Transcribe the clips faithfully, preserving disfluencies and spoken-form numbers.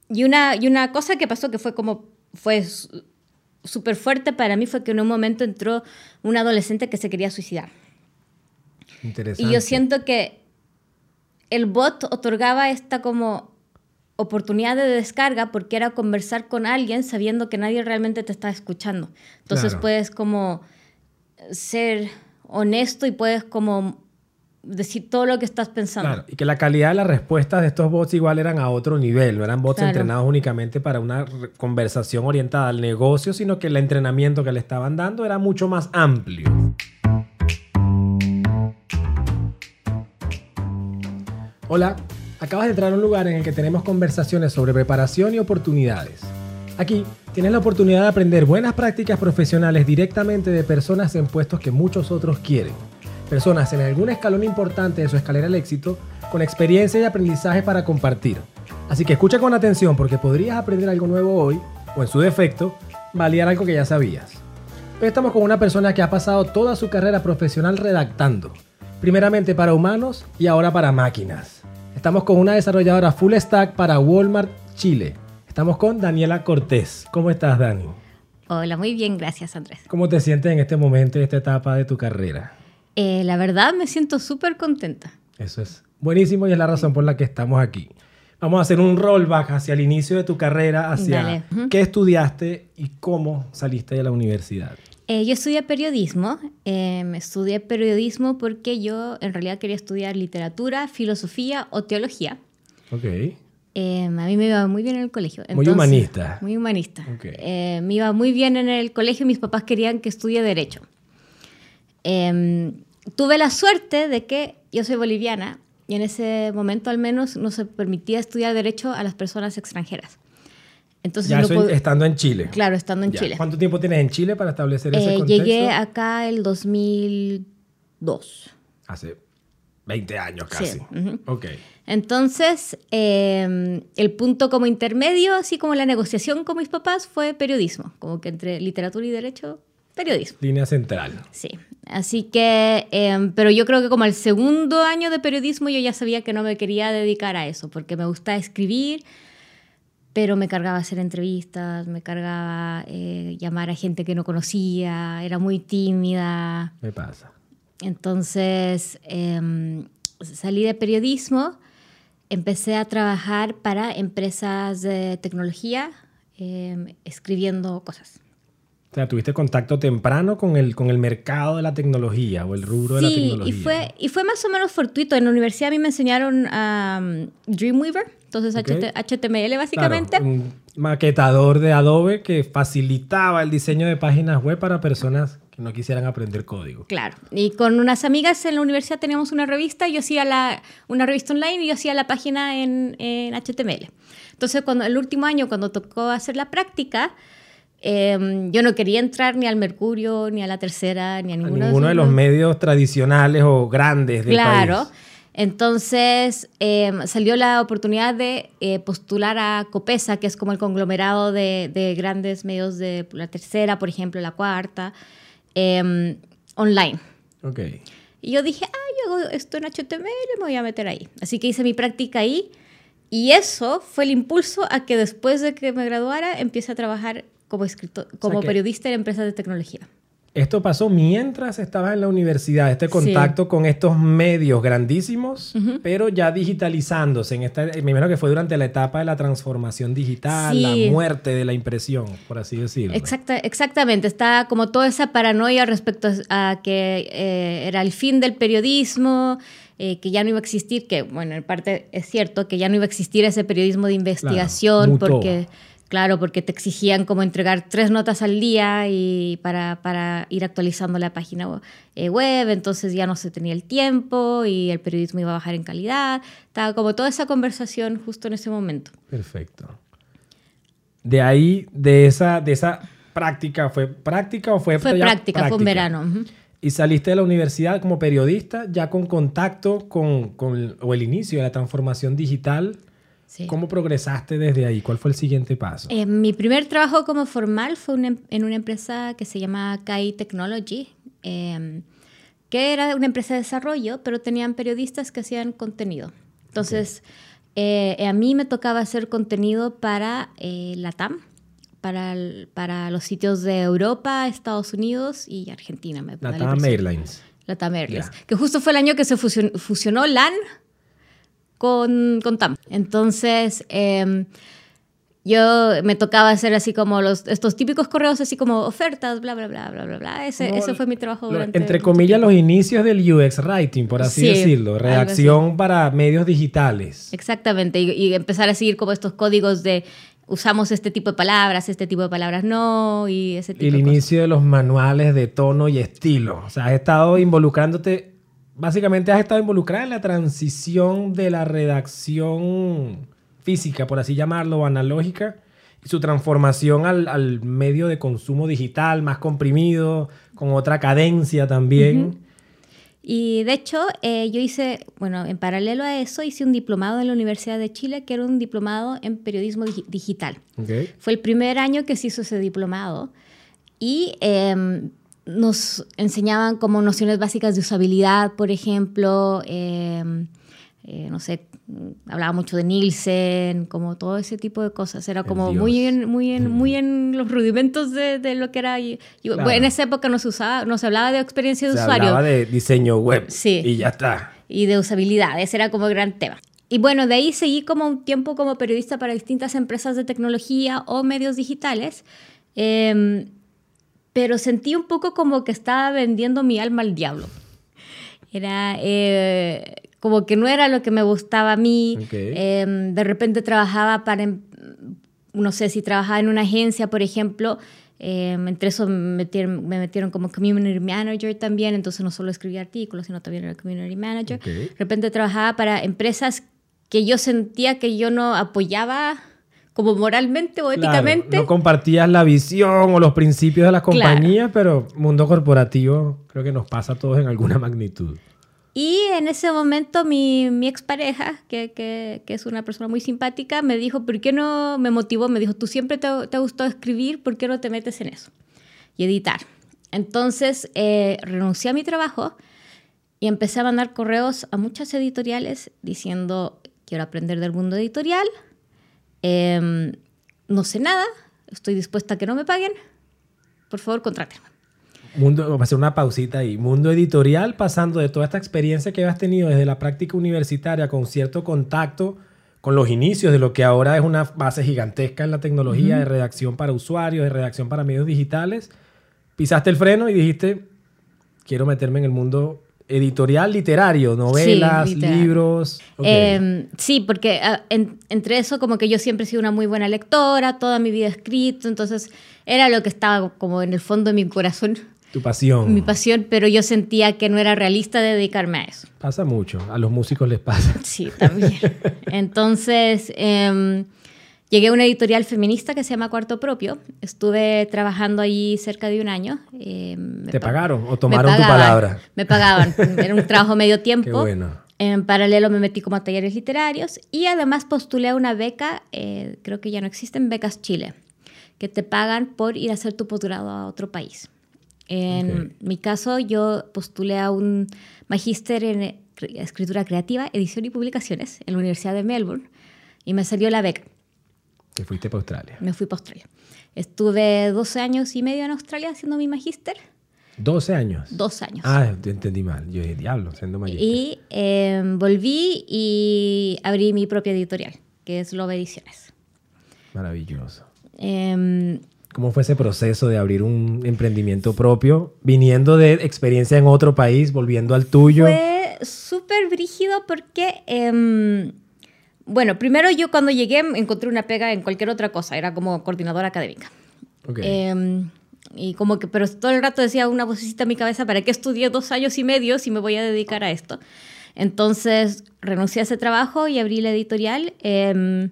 y, una, y una cosa que pasó que fue como, fue súper fuerte para mí fue que en un momento entró un adolescente que se quería suicidar. Interesante. Y yo siento que el bot otorgaba esta como oportunidad de descarga porque era conversar con alguien sabiendo que nadie realmente te está escuchando. Entonces Claro. puedes como ser honesto y puedes como decir todo lo que estás pensando. Claro, y que la calidad de las respuestas de estos bots igual eran a otro nivel, no eran bots Claro. entrenados únicamente para una re- conversación orientada al negocio, sino que el entrenamiento que le estaban dando era mucho más amplio. Hola, acabas de entrar a un lugar en el que tenemos conversaciones sobre preparación y oportunidades. Aquí tienes la oportunidad de aprender buenas prácticas profesionales directamente de personas en puestos que muchos otros quieren. Personas en algún escalón importante de su escalera al éxito, con experiencia y aprendizaje para compartir. Así que escucha con atención porque podrías aprender algo nuevo hoy, o en su defecto, validar algo que ya sabías. Hoy estamos con una persona que ha pasado toda su carrera profesional redactando. Primeramente para humanos y ahora para máquinas. Estamos con una desarrolladora full stack para Walmart Chile. Estamos con Daniela Cortés. ¿Cómo estás, Dani? Hola, muy bien, gracias, Andrés. ¿Cómo te sientes en este momento, en esta etapa de tu carrera? Eh, la verdad, me siento súper contenta. Eso es buenísimo y es la razón por la que estamos aquí. Vamos a hacer un rollback hacia el inicio de tu carrera, hacia Dale. Uh-huh. qué estudiaste y cómo saliste de la universidad. Eh, yo estudié periodismo. Eh, estudié periodismo porque yo en realidad quería estudiar literatura, filosofía o teología. Ok. Eh, a mí me iba muy bien en el colegio. Muy humanista. Muy humanista. Okay. Eh, me iba muy bien en el colegio. Mis papás querían que estudie Derecho. Eh, tuve la suerte de que yo soy boliviana y en ese momento al menos no se permitía estudiar Derecho a las personas extranjeras. Entonces, ya no eso pod... estando en Chile. Claro, estando en ya. Chile. ¿Cuánto tiempo tienes en Chile para establecer ese eh, contexto? Llegué acá el dos mil dos. Hace veinte años casi. Sí. Uh-huh. Ok. Entonces, eh, el punto como intermedio, así como la negociación con mis papás, fue periodismo. Como que entre literatura y derecho, periodismo. Línea central. Sí. Así que, eh, pero yo creo que como el segundo año de periodismo yo ya sabía que no me quería dedicar a eso, porque me gustaba escribir, pero me cargaba hacer entrevistas, me cargaba eh, llamar a gente que no conocía, era muy tímida. Me pasa. Entonces, eh, salí de periodismo, empecé a trabajar para empresas de tecnología, eh, escribiendo cosas. O sea, ¿tuviste contacto temprano con el, con el mercado de la tecnología o el rubro sí, de la tecnología? Sí, y fue, y fue más o menos fortuito. En la universidad a mí me enseñaron um, Dreamweaver, entonces okay. H T M L básicamente. Claro, un maquetador de Adobe que facilitaba el diseño de páginas web para personas que no quisieran aprender código. Claro, y con unas amigas en la universidad teníamos una revista, yo hacía la, una revista online y yo hacía la página en, en H T M L. Entonces, cuando el último año, cuando tocó hacer la práctica, Eh, yo no quería entrar ni al Mercurio, ni a La Tercera, ni a ninguno, a ninguno de, de los medios tradicionales o grandes del claro. país. Claro. Entonces eh, salió la oportunidad de eh, postular a Copesa, que es como el conglomerado de, de grandes medios de La Tercera, por ejemplo, La Cuarta, eh, online. Okay. Y yo dije, ah, yo hago esto en H T M L, me voy a meter ahí. Así que hice mi práctica ahí. Y eso fue el impulso a que después de que me graduara empiece a trabajar como escritor, como o sea periodista en empresas de tecnología. Esto pasó mientras estabas en la universidad, este contacto sí. con estos medios grandísimos, uh-huh. pero ya digitalizándose. En esta, me imagino que fue durante la etapa de la transformación digital, sí. la muerte de la impresión, por así decirlo. Exacta, exactamente. Está como toda esa paranoia respecto a que eh, era el fin del periodismo, eh, que ya no iba a existir, que bueno, en parte es cierto, que ya no iba a existir ese periodismo de investigación, claro, porque... Claro, porque te exigían como entregar tres notas al día y para, para ir actualizando la página web, entonces ya no se tenía el tiempo y el periodismo iba a bajar en calidad. Estaba como toda esa conversación justo en ese momento. Perfecto. De ahí, de esa, de esa práctica, ¿fue práctica o fue Fue ya práctica, práctica? fue un verano. Uh-huh. Y saliste de la universidad como periodista ya con contacto con, con o el inicio de la transformación digital. Sí. ¿Cómo progresaste desde ahí? ¿Cuál fue el siguiente paso? Eh, mi primer trabajo como formal fue una, en una empresa que se llama K I Technology, eh, que era una empresa de desarrollo, pero tenían periodistas que hacían contenido. Entonces, okay. eh, a mí me tocaba hacer contenido para eh, LATAM, para, el, para los sitios de Europa, Estados Unidos y Argentina. Me LATAM Airlines. LATAM Airlines. Yeah. Que justo fue el año que se fusionó, fusionó LAN con, con T A M. Entonces, eh, yo me tocaba hacer así como los, estos típicos correos, así como ofertas, bla, bla, bla, bla, bla, bla. Ese, no, ese fue mi trabajo lo, durante... Entre comillas, los inicios del U X Writing, por así sí, decirlo. Redacción para medios digitales. Exactamente. Y, y empezar a seguir como estos códigos de usamos este tipo de palabras, este tipo de palabras no, y ese tipo y el de inicio cosas. de los manuales de tono y estilo. O sea, has estado involucrándote... Básicamente has estado involucrada en la transición de la redacción física, por así llamarlo, o analógica, y su transformación al, al medio de consumo digital, más comprimido, con otra cadencia también. Uh-huh. Y de hecho, eh, yo hice, bueno, en paralelo a eso, hice un diplomado en la Universidad de Chile, que era un diplomado en periodismo dig- digital. Okay. Fue el primer año que se hizo ese diplomado. Y... Eh, nos enseñaban como nociones básicas de usabilidad, por ejemplo, eh, eh, no sé, hablaba mucho de Nielsen, como todo ese tipo de cosas. Era como muy en, muy, en, muy en los rudimentos de, de lo que era. Yo, claro. Bueno, en esa época no se usaba, no se hablaba de experiencia de se usuario. Se hablaba de diseño web, sí, y ya está. Y de usabilidad, ese era como el gran tema. Y bueno, de ahí seguí como un tiempo como periodista para distintas empresas de tecnología o medios digitales. Eh, pero sentí un poco como que estaba vendiendo mi alma al diablo. Era eh, como que no era lo que me gustaba a mí. Okay. Eh, de repente trabajaba para, no sé, si trabajaba en una agencia, por ejemplo, eh, entre eso me metieron, me metieron como community manager también, entonces no solo escribía artículos, sino también era community manager. Okay. De repente trabajaba para empresas que yo sentía que yo no apoyaba como moralmente o éticamente. Claro, no compartías la visión o los principios de las compañías, claro. Pero mundo corporativo creo que nos pasa a todos en alguna magnitud. Y en ese momento mi, mi expareja, que, que, que es una persona muy simpática, me dijo, ¿por qué no? Me motivó, me dijo, tú siempre te, te ha gustado escribir, ¿por qué no te metes en eso? Y editar. Entonces eh, renuncié a mi trabajo y empecé a mandar correos a muchas editoriales diciendo, quiero aprender del mundo editorial. Eh, no sé nada, estoy dispuesta a que no me paguen, por favor contrátenme. Mundo, vamos a hacer una pausita ahí. Mundo editorial, pasando de toda esta experiencia que has tenido desde la práctica universitaria con cierto contacto con los inicios de lo que ahora es una base gigantesca en la tecnología, uh-huh. de redacción para usuarios, de redacción para medios digitales. Pisaste el freno y dijiste, quiero meterme en el mundo editorial literario, novelas, sí, literario. Libros. Okay. Eh, sí, porque uh, en, entre eso como que yo siempre he sido una muy buena lectora, toda mi vida he escrito, entonces era lo que estaba como en el fondo de mi corazón. Tu pasión. Mi pasión, pero yo sentía que no era realista dedicarme a eso. Pasa mucho, a los músicos les pasa. Sí, también. Entonces, eh, llegué a una editorial feminista que se llama Cuarto Propio. Estuve trabajando allí cerca de un año. Eh, ¿Te pagaron o tomaron tu palabra? Me pagaban. Era un trabajo medio tiempo. Qué bueno. En paralelo me metí como a talleres literarios y además postulé a una beca, eh, creo que ya no existen, Becas Chile, que te pagan por ir a hacer tu posgrado a otro país. En okay. mi caso, yo postulé a un magíster en escritura creativa, edición y publicaciones en la Universidad de Melbourne y me salió la beca. ¿Te fuiste para Australia? Me fui para Australia. Estuve doce años y medio en Australia haciendo mi magíster. ¿doce años? doce años. Ah, te entendí mal. Yo dije, diablo, siendo magíster. Y eh, volví y abrí mi propia editorial, que es Loba Ediciones. Maravilloso. Eh, ¿Cómo fue ese proceso de abrir un emprendimiento propio, viniendo de experiencia en otro país, volviendo al tuyo? Fue súper brígido porque, eh, bueno, primero yo cuando llegué encontré una pega en cualquier otra cosa, era como coordinadora académica. Okay. Eh, y como que, pero todo el rato decía una vocecita en mi cabeza, ¿para qué estudié dos años y medio si me voy a dedicar a esto? Entonces renuncié a ese trabajo y abrí la editorial. Eh,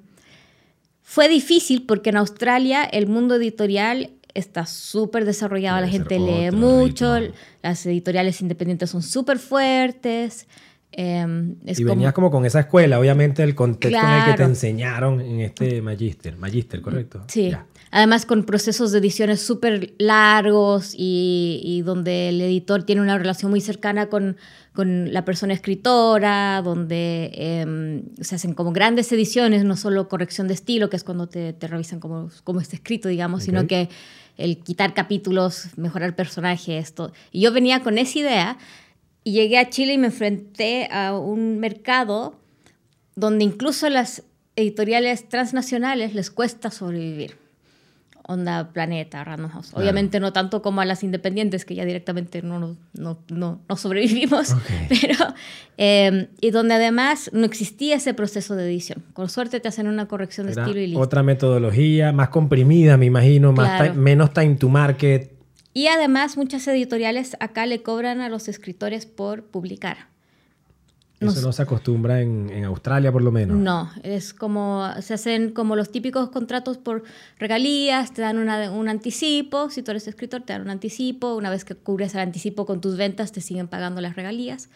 Fue difícil porque en Australia el mundo editorial está súper desarrollado, Debe la gente lee otro mucho, ritmo. Las editoriales independientes son súper fuertes. Eh, es y venías como, como con esa escuela, obviamente el contexto claro. en el que te enseñaron en este magíster. Magíster, ¿correcto? Sí. Ya. Además con procesos de ediciones súper largos y, y donde el editor tiene una relación muy cercana con, con la persona escritora, donde eh, se hacen como grandes ediciones, no solo corrección de estilo, que es cuando te, te revisan cómo, cómo está escrito, digamos, okay. sino que el quitar capítulos, mejorar personajes, todo. Y yo venía con esa idea y llegué a Chile y me enfrenté a un mercado donde incluso las editoriales transnacionales les cuesta sobrevivir. Onda Planeta, Random House. Claro. Obviamente no tanto como a las independientes, que ya directamente no, no, no, no, no sobrevivimos, okay. pero eh, y donde además no existía ese proceso de edición. Con suerte te hacen una corrección de Era estilo y listo. Otra metodología, más comprimida, me imagino, más claro. time, menos time to market. Y además muchas editoriales acá le cobran a los escritores por publicar. Eso Nos, no se acostumbra en, en Australia, por lo menos. No, es como, se hacen como los típicos contratos por regalías, te dan una, un anticipo, si tú eres escritor te dan un anticipo, una vez que cubres el anticipo con tus ventas te siguen pagando las regalías.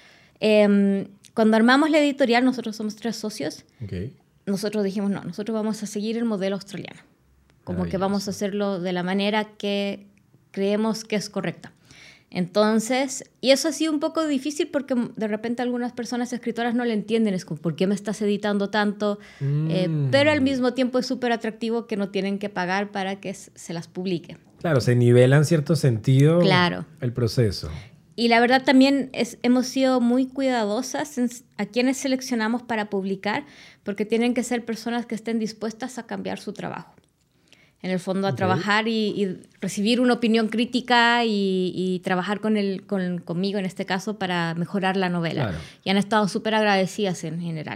Eh, cuando armamos la editorial, nosotros somos tres socios, okay. nosotros dijimos no, nosotros vamos a seguir el modelo australiano, como que vamos a hacerlo de la manera que creemos que es correcta. Entonces, y eso ha sido un poco difícil porque de repente algunas personas escritoras no le entienden, es como, ¿por qué me estás editando tanto? Mm. Eh, pero al mismo tiempo es súper atractivo que no tienen que pagar para que se las publique. Claro, se nivela en cierto sentido claro. el proceso. Y la verdad también es, hemos sido muy cuidadosas en, a quienes seleccionamos para publicar, porque tienen que ser personas que estén dispuestas a cambiar su trabajo. En el fondo, a okay. trabajar y, y recibir una opinión crítica y, y trabajar con el, con, conmigo, en este caso, para mejorar la novela. Claro. Y han estado súper agradecidas en general.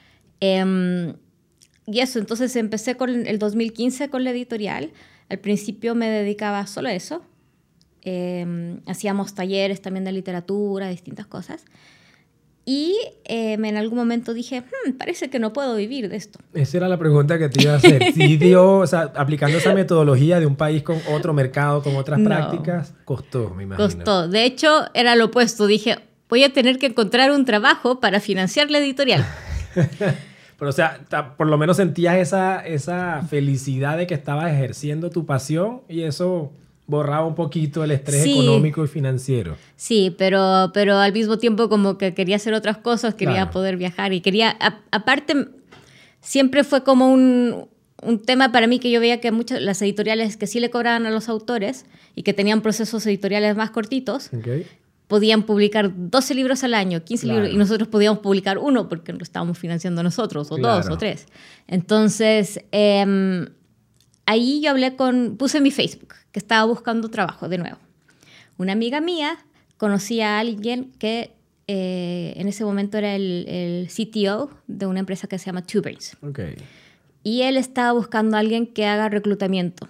Eh, y eso, entonces empecé con el dos mil quince con la editorial. Al principio me dedicaba solo a eso. Eh, hacíamos talleres también de literatura, distintas cosas. Y eh, en algún momento dije, hmm, parece que no puedo vivir de esto. Esa era la pregunta que te iba a hacer. Si dio, o sea, aplicando esa metodología de un país con otro mercado, con otras no. prácticas, costó, me imagino. Costó. De hecho, era lo opuesto. Dije, voy a tener que encontrar un trabajo para financiar la editorial. Pero, o sea, por lo menos sentías esa, esa felicidad de que estabas ejerciendo tu pasión y eso borraba un poquito el estrés sí. económico y financiero. Sí, pero, pero al mismo tiempo como que quería hacer otras cosas, quería claro. poder viajar y quería... A, aparte, siempre fue como un, un tema para mí que yo veía que muchas las editoriales que sí le cobraban a los autores y que tenían procesos editoriales más cortitos, okay. podían publicar doce libros al año, quince claro. libros, y nosotros podíamos publicar uno porque lo estábamos financiando nosotros, o claro. dos, o tres. Entonces... Eh, ahí yo hablé con, puse en mi Facebook que estaba buscando trabajo de nuevo. Una amiga mía conocía a alguien que eh, en ese momento era el, el C T O de una empresa que se llama Two Brains. Okay. Y él estaba buscando a alguien que haga reclutamiento.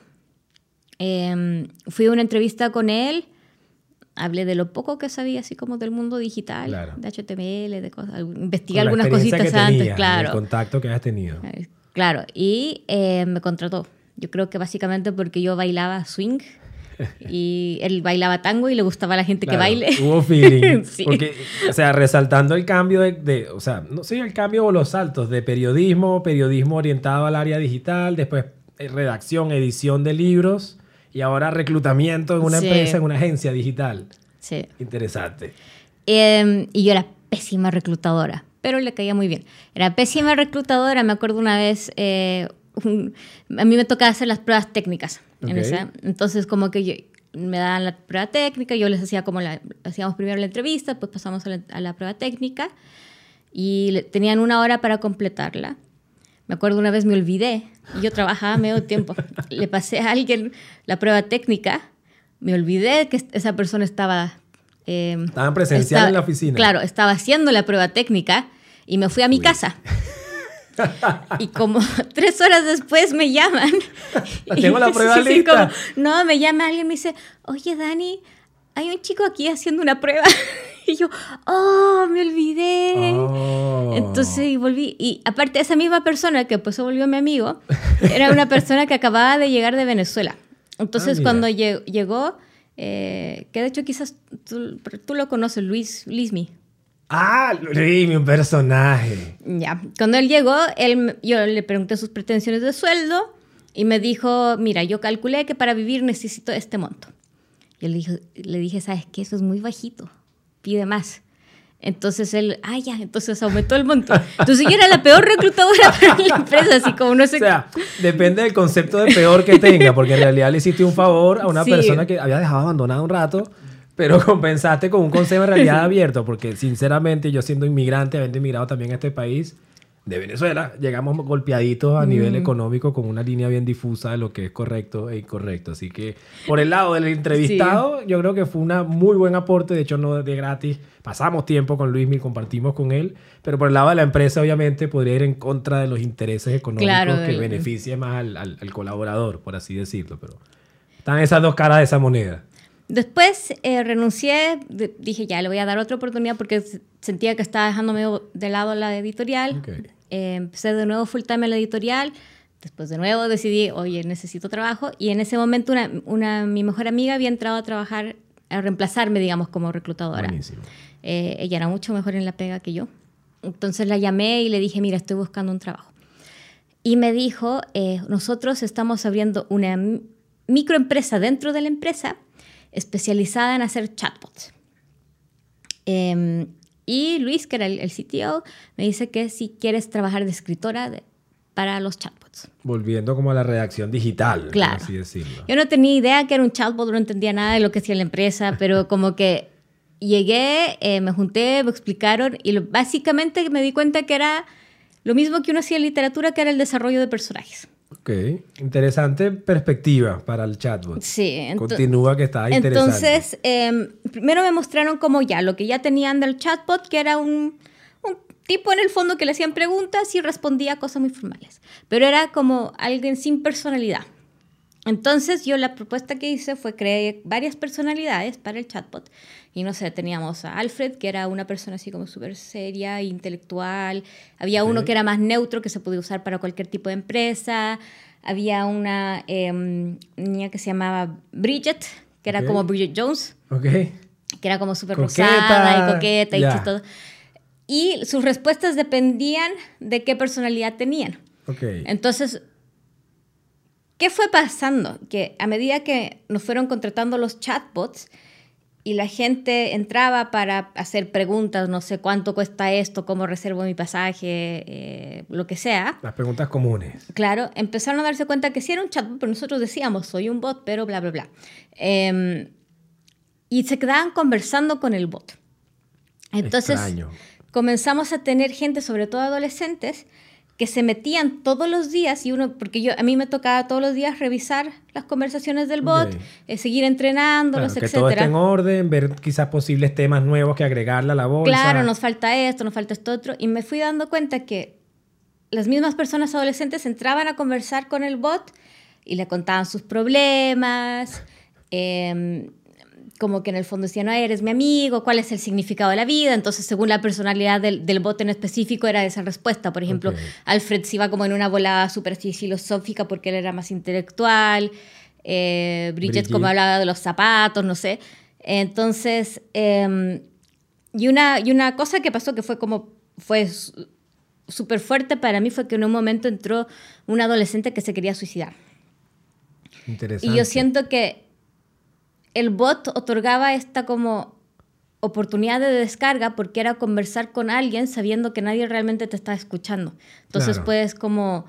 Eh, fui a una entrevista con él, hablé de lo poco que sabía así como del mundo digital, claro. de H T M L, de cosas, investigué con algunas cositas que antes, tenías, claro. El contacto que has tenido. Claro, y eh, me contrató. Yo creo que básicamente porque yo bailaba swing y él bailaba tango y le gustaba a la gente claro, que baile. Hubo feeling. sí. Porque, o sea, resaltando el cambio de, de... O sea, no sé, el cambio o los saltos de periodismo, periodismo orientado al área digital, después redacción, edición de libros y ahora reclutamiento en una sí. empresa, en una agencia digital. Sí. Interesante. Eh, y yo era pésima reclutadora, pero le caía muy bien. Era pésima reclutadora. Me acuerdo una vez... Eh, Un, a mí me tocaba hacer las pruebas técnicas okay. en esa, entonces como que yo, me daban la prueba técnica, yo les hacía como la, hacíamos primero la entrevista, pues pasamos a la, a la prueba técnica y le, tenían una hora para completarla. Me acuerdo una vez me olvidé y yo trabajaba medio tiempo, le pasé a alguien la prueba técnica, me olvidé que esa persona estaba eh, estaban presencial estaba, en la oficina, claro, estaba haciendo la prueba técnica y me fui a mi Uy. casa. Y como tres horas después me llaman. Tengo la prueba sí, lista. Como, no, me llama alguien y me dice, oye, Dani, hay un chico aquí haciendo una prueba. Y yo, oh, me olvidé. Oh. Entonces y volví. Y aparte, esa misma persona que pues se volvió mi amigo, era una persona que acababa de llegar de Venezuela. Entonces, ah, cuando lleg- llegó, eh, que de hecho quizás tú, tú lo conoces, Luis Lismi. Ah, Luismi, un personaje. Ya, cuando él llegó, él, yo le pregunté sus pretensiones de sueldo y me dijo, mira, yo calculé que para vivir necesito este monto. Yo le dije, le dije, ¿sabes qué? Eso es muy bajito, pide más. Entonces él, ah, ya, entonces aumentó el monto. Entonces yo era la peor reclutadora para la empresa, así como no sé. O sea, depende del concepto de peor que tenga, porque en realidad le hiciste un favor a una sí. persona que había dejado abandonada un rato, pero compensaste con un consejo en realidad abierto, porque sinceramente yo siendo inmigrante, habiendo inmigrado también a este país de Venezuela, llegamos golpeaditos a mm. nivel económico con una línea bien difusa de lo que es correcto e incorrecto. Así que por el lado del entrevistado, sí. yo creo que fue un muy buen aporte, de hecho no de gratis. Pasamos tiempo con Luismi, compartimos con él, pero por el lado de la empresa obviamente podría ir en contra de los intereses económicos claro, que el... beneficie más al, al, al colaborador, por así decirlo. Pero están esas dos caras de esa moneda. Después eh, renuncié, dije ya, le voy a dar otra oportunidad porque sentía que estaba dejándome de lado la editorial. Okay. Eh, empecé de nuevo full time en la editorial. Después de nuevo decidí, oye, necesito trabajo. Y en ese momento una, una, mi mejor amiga había entrado a trabajar, a reemplazarme, digamos, como reclutadora. Buenísimo. Eh, ella era mucho mejor en la pega que yo. Entonces la llamé y le dije, mira, estoy buscando un trabajo. Y me dijo, eh, nosotros estamos abriendo una microempresa dentro de la empresa especializada en hacer chatbots. Eh, y Luis, que era el, el C T O, me dice que si quieres trabajar de escritora de, para los chatbots. Volviendo como a la redacción digital, claro. por así decirlo. Yo no tenía idea que era un chatbot, no entendía nada de lo que hacía la empresa, pero como que llegué, eh, me junté, me explicaron y lo, básicamente me di cuenta que era lo mismo que uno hacía en literatura, que era el desarrollo de personajes. Ok, interesante perspectiva para el chatbot. Sí. Continúa que está interesante. Entonces, eh, primero me mostraron como ya, lo que ya tenían del chatbot, que era un, un tipo en el fondo que le hacían preguntas y respondía cosas muy formales. Pero era como alguien sin personalidad. Entonces, yo la propuesta que hice fue crear varias personalidades para el chatbot. Y no sé, teníamos a Alfred, que era una persona así como súper seria, intelectual. Había okay. uno que era más neutro, que se podía usar para cualquier tipo de empresa. Había una eh, niña que se llamaba Bridget, que era okay. como Bridget Jones. Okay. Que era como súper rosada y coqueta yeah. y todo. Y sus respuestas dependían de qué personalidad tenían. Okay. Entonces, ¿qué fue pasando? Que a medida que nos fueron contratando los chatbots y la gente entraba para hacer preguntas, no sé cuánto cuesta esto, cómo reservo mi pasaje, eh, lo que sea. Las preguntas comunes. Claro, empezaron a darse cuenta que sí era un chatbot, pero nosotros decíamos, soy un bot, pero bla, bla, bla. Eh, y se quedaban conversando con el bot. Entonces, extraño. Comenzamos a tener gente, sobre todo adolescentes, que se metían todos los días, y uno, porque yo, a mí me tocaba todos los días revisar las conversaciones del bot, okay. eh, seguir entrenándolos, claro, etcétera. Que todo esté en orden, ver quizás posibles temas nuevos que agregarle a la bolsa. Claro, nos falta esto, nos falta esto otro. Y me fui dando cuenta que las mismas personas adolescentes entraban a conversar con el bot y le contaban sus problemas, eh, como que en el fondo decían, no, eres mi amigo, ¿cuál es el significado de la vida? Entonces, según la personalidad del, del bot en específico, era esa respuesta. Por ejemplo, okay. Alfred se iba como en una volada súper filosófica porque él era más intelectual, eh, Bridget, Bridget como hablaba de los zapatos, no sé. Entonces, eh, y, una, y una cosa que pasó que fue como, fue súper fuerte para mí, fue que en un momento entró un adolescente que se quería suicidar. Interesante. Y yo siento que el bot otorgaba esta como oportunidad de descarga porque era conversar con alguien sabiendo que nadie realmente te está escuchando. Entonces claro. puedes como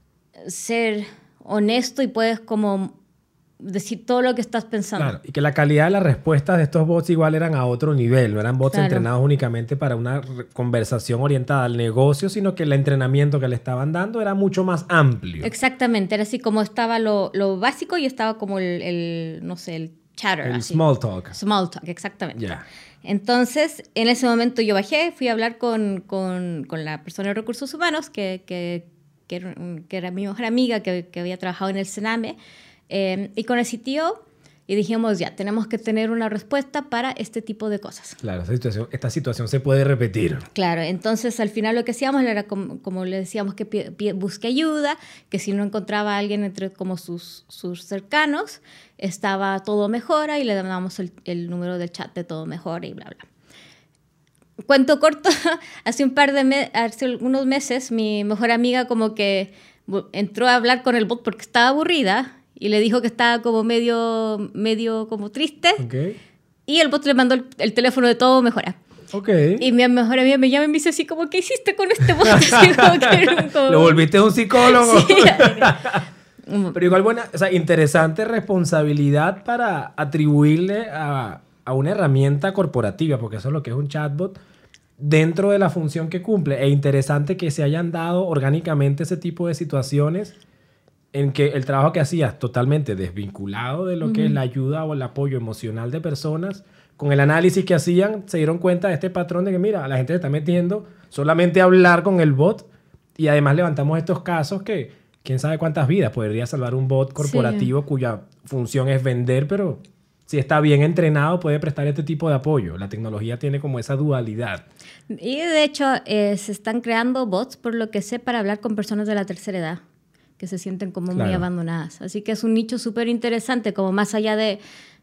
ser honesto y puedes como decir todo lo que estás pensando. Claro, y que la calidad de las respuestas de estos bots igual eran a otro nivel. No eran bots claro. entrenados únicamente para una conversación orientada al negocio, sino que el entrenamiento que le estaban dando era mucho más amplio. Exactamente. Era así como estaba lo, lo básico y estaba como el, el no sé, el chatter. El así. small talk. Small talk, exactamente. Yeah. Entonces, en ese momento yo bajé, fui a hablar con, con, con la persona de recursos humanos, que, que, que, era, que era mi mejor amiga, que, que había trabajado en el Sename, eh, y con el C T O, y dijimos, ya, tenemos que tener una respuesta para este tipo de cosas. Claro, esta situación, esta situación se puede repetir. Claro, entonces al final lo que hacíamos era como, como le decíamos que pie, pie, busque ayuda, que si no encontraba a alguien entre como sus, sus cercanos, estaba Todo Mejora y le dábamos el, el número del chat de Todo Mejora y bla, bla. cuento corto, hace un par de me hace algunos meses mi mejor amiga como que entró a hablar con el bot porque estaba aburrida y le dijo que estaba como medio, medio como triste. Okay. Y el bot le mandó el, el teléfono de Todo Mejora. Okay. Y mi mejor amiga me llama y me dice así como, ¿qué hiciste con este bot? Así como que, como... Lo volviste un psicólogo. Sí. Pero igual buena, o sea, interesante responsabilidad para atribuirle a, a una herramienta corporativa, porque eso es lo que es un chatbot, dentro de la función que cumple. E interesante que se hayan dado orgánicamente ese tipo de situaciones en que el trabajo que hacías totalmente desvinculado de lo uh-huh. que es la ayuda o el apoyo emocional de personas, con el análisis que hacían, se dieron cuenta de este patrón de que, mira, la gente se está metiendo solamente a hablar con el bot y además levantamos estos casos que quién sabe cuántas vidas podría salvar un bot corporativo sí. cuya función es vender, pero si está bien entrenado puede prestar este tipo de apoyo. La tecnología tiene como esa dualidad. Y de hecho eh, se están creando bots, por lo que sé, para hablar con personas de la tercera edad, que se sienten como claro. muy abandonadas. Así que es un nicho súper interesante, como más allá de,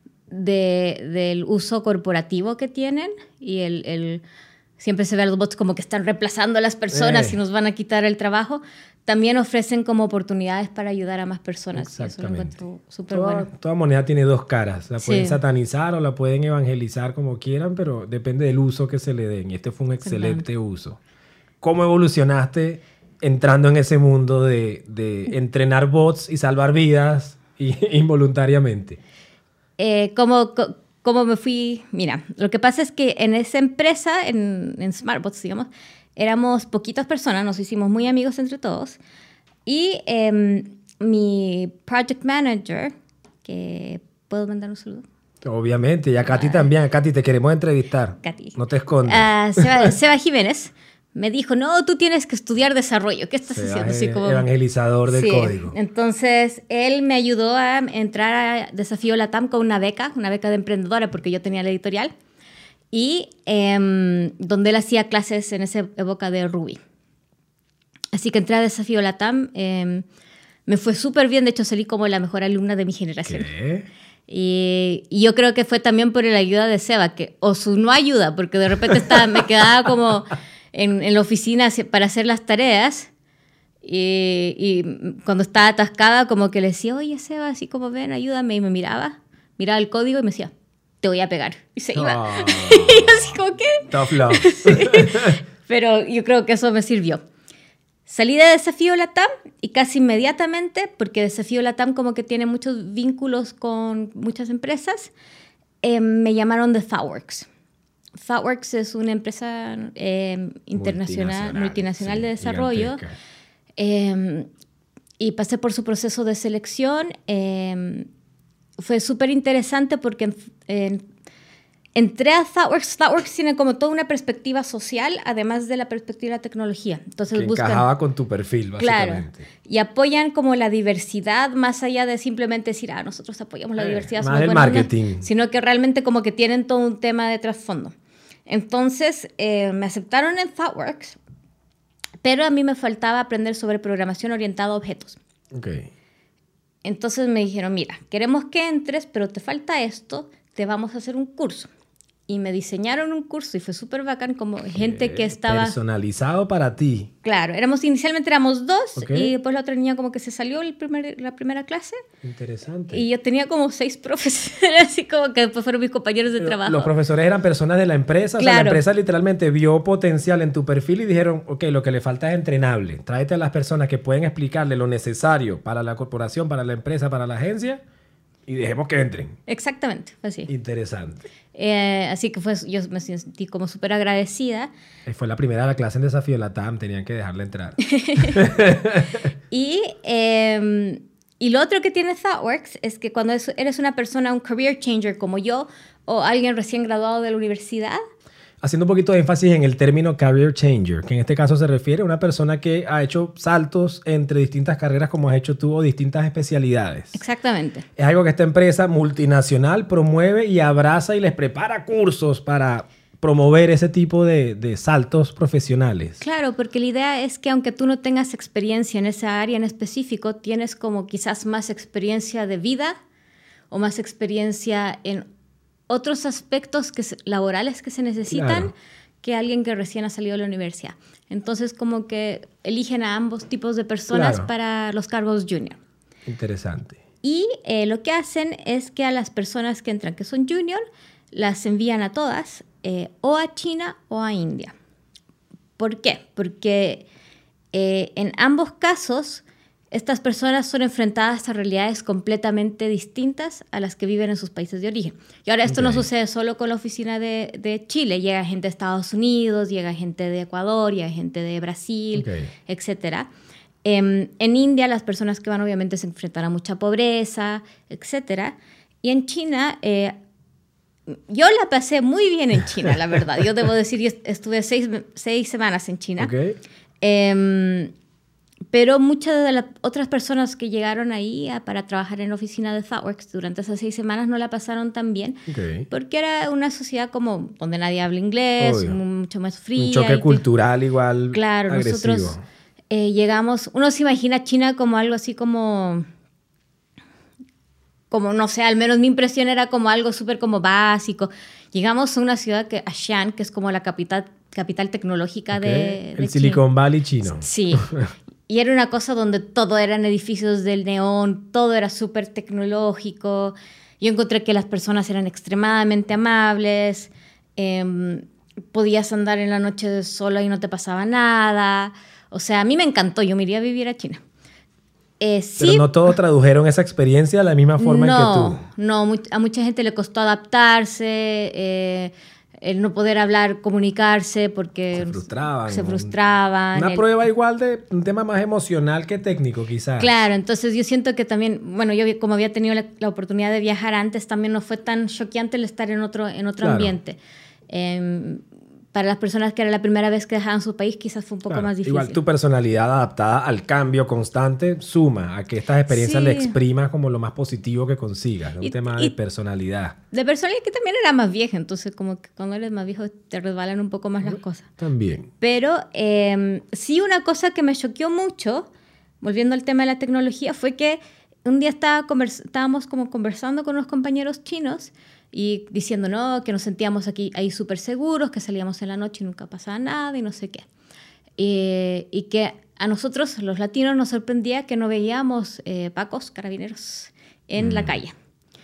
de, del uso corporativo que tienen y el, el siempre se ve a los bots como que están reemplazando a las personas eh. y nos van a quitar el trabajo. También ofrecen como oportunidades para ayudar a más personas. Exactamente. Eso lo encuentro súper toda, bueno. Toda moneda tiene dos caras. La pueden sí. satanizar o la pueden evangelizar como quieran, pero depende del uso que se le den. Y este fue un excelente Perdón. uso. ¿Cómo evolucionaste entrando en ese mundo de, de entrenar bots y salvar vidas y, involuntariamente? Eh, ¿cómo, ¿Cómo me fui? Mira, lo que pasa es que en esa empresa, en, en SmartBots, digamos, éramos poquitas personas, nos hicimos muy amigos entre todos. Y eh, mi project manager, que ¿puedo mandar un saludo? Obviamente, y a Katy uh, también. A Katy te queremos entrevistar. Katy. No te escondas. Uh, Seba, Seba Jiménez me dijo, no, tú tienes que estudiar desarrollo. ¿Qué estás Seba haciendo? Es Así como, evangelizador del sí. código. Entonces, él me ayudó a entrar a Desafío Latam con una beca, una beca de emprendedora, porque yo tenía la editorial. Y eh, donde él hacía clases en esa época de Ruby. Así que entré a Desafío Latam, eh, me fue súper bien, de hecho salí como la mejor alumna de mi generación. ¿Qué? Y, y yo creo que fue también por la ayuda de Seba, que, o su no ayuda, porque de repente estaba, me quedaba como en, en la oficina para hacer las tareas y, y cuando estaba atascada como que le decía, oye Seba, así como ven, ayúdame, y me miraba, miraba el código y me decía, te voy a pegar. Y se iba. Oh. Y así como, ¿qué? Tough love. Sí. Pero yo creo que eso me sirvió. Salí de Desafío Latam y casi inmediatamente, porque Desafío Latam como que tiene muchos vínculos con muchas empresas, eh, me llamaron de ThoughtWorks. ThoughtWorks es una empresa eh, internacional, multinacional, multinacional sí, de desarrollo. Eh, y pasé por su proceso de selección. Eh, Fue súper interesante porque en, en, entré a ThoughtWorks. ThoughtWorks tiene como toda una perspectiva social, además de la perspectiva de la tecnología. Entonces que buscan, encajaba con tu perfil, básicamente. Claro, y apoyan como la diversidad, más allá de simplemente decir, ah, nosotros apoyamos la eh, diversidad. Más el marketing. Una, sino que realmente como que tienen todo un tema de trasfondo. Entonces, eh, me aceptaron en ThoughtWorks, pero a mí me faltaba aprender sobre programación orientada a objetos. Okay. Entonces me dijeron, mira, queremos que entres, pero te falta esto, te vamos a hacer un curso. Y me diseñaron un curso y fue súper bacán, como gente eh, que estaba... Personalizado para ti. Claro, éramos, inicialmente éramos dos, okay. y después la otra niña como que se salió el primer, la primera clase. Interesante. Y yo tenía como seis profesores, así como que después fueron mis compañeros de trabajo. Los profesores eran personas de la empresa, claro. O sea, la empresa literalmente vio potencial en tu perfil y dijeron, ok, lo que le falta es entrenable. Tráete a las personas que pueden explicarle lo necesario para la corporación, para la empresa, para la agencia, y dejemos que entren. Exactamente, fue así. Interesante. Eh, así que fue, yo me sentí como súper agradecida. Fue la primera de la clase en Desafío Latam, tenían que dejarla entrar. y, eh, y lo otro que tiene ThoughtWorks es que cuando eres una persona, un career changer como yo, o alguien recién graduado de la universidad, haciendo un poquito de énfasis en el término career changer, que en este caso se refiere a una persona que ha hecho saltos entre distintas carreras como has hecho tú o distintas especialidades. Exactamente. Es algo que esta empresa multinacional promueve y abraza y les prepara cursos para promover ese tipo de, de saltos profesionales. Claro, porque la idea es que aunque tú no tengas experiencia en esa área en específico, tienes como quizás más experiencia de vida o más experiencia en otros aspectos que se, laborales que se necesitan, claro. que alguien que recién ha salido de la universidad. Entonces, como que eligen a ambos tipos de personas claro. para los cargos junior. Interesante. Y eh, lo que hacen es que a las personas que entran, que son junior, las envían a todas, eh, o a China o a India. ¿Por qué? Porque eh, en ambos casos, estas personas son enfrentadas a realidades completamente distintas a las que viven en sus países de origen. Y ahora esto okay. no sucede solo con la oficina de, de Chile. Llega gente de Estados Unidos, llega gente de Ecuador, llega gente de Brasil, okay. etcétera. Eh, en India las personas que van obviamente se enfrentan a mucha pobreza, etcétera. Y en China, eh, yo la pasé muy bien en China, la verdad. Yo debo decir, yo estuve seis, seis semanas en China. Okay. Eh, pero muchas de las otras personas que llegaron ahí a, para trabajar en la oficina de ThoughtWorks durante esas seis semanas no la pasaron tan bien. Okay. Porque era una sociedad como donde nadie habla inglés, Obvio. mucho más fría. Un choque cultural que, igual Claro, agresivo. nosotros... Eh, llegamos, uno se imagina China como algo así como, como no sé, al menos mi impresión era como algo súper como básico. Llegamos a una ciudad, que Xi'an, que es como la capital, capital tecnológica okay. de, de El China. Silicon Valley chino. Sí, y era una cosa donde todo eran edificios del neón, todo era súper tecnológico. Yo encontré que las personas eran extremadamente amables, eh, podías andar en la noche sola y no te pasaba nada. O sea, a mí me encantó, yo me iría a vivir a China. Eh, sí, Pero no todos tradujeron esa experiencia de la misma forma no, en que tú. No, mu- a mucha gente le costó adaptarse, eh, el no poder hablar, comunicarse, porque se frustraban. Se frustraban. Una el, prueba igual de un tema más emocional que técnico, quizás. Claro, entonces yo siento que también, bueno, yo como había tenido la, la oportunidad de viajar antes, también no fue tan choqueante el estar en otro, en otro claro. ambiente. Eh, Para las personas que era la primera vez que dejaban su país, quizás fue un poco claro, más difícil. Igual tu personalidad adaptada al cambio constante suma a que estas experiencias sí. le exprimas como lo más positivo que consigas. Es un y, tema y de personalidad. De personalidad que también era más vieja, entonces como que cuando eres más viejo te resbalan un poco más las cosas. También. Pero eh, sí, una cosa que me choqueó mucho, volviendo al tema de la tecnología, fue que un día estaba convers- estábamos como conversando con unos compañeros chinos y diciendo, no, que nos sentíamos aquí ahí súper seguros, que salíamos en la noche y nunca pasaba nada y no sé qué. Eh, y que a nosotros, los latinos, nos sorprendía que no veíamos eh, pacos, carabineros en mm. la calle.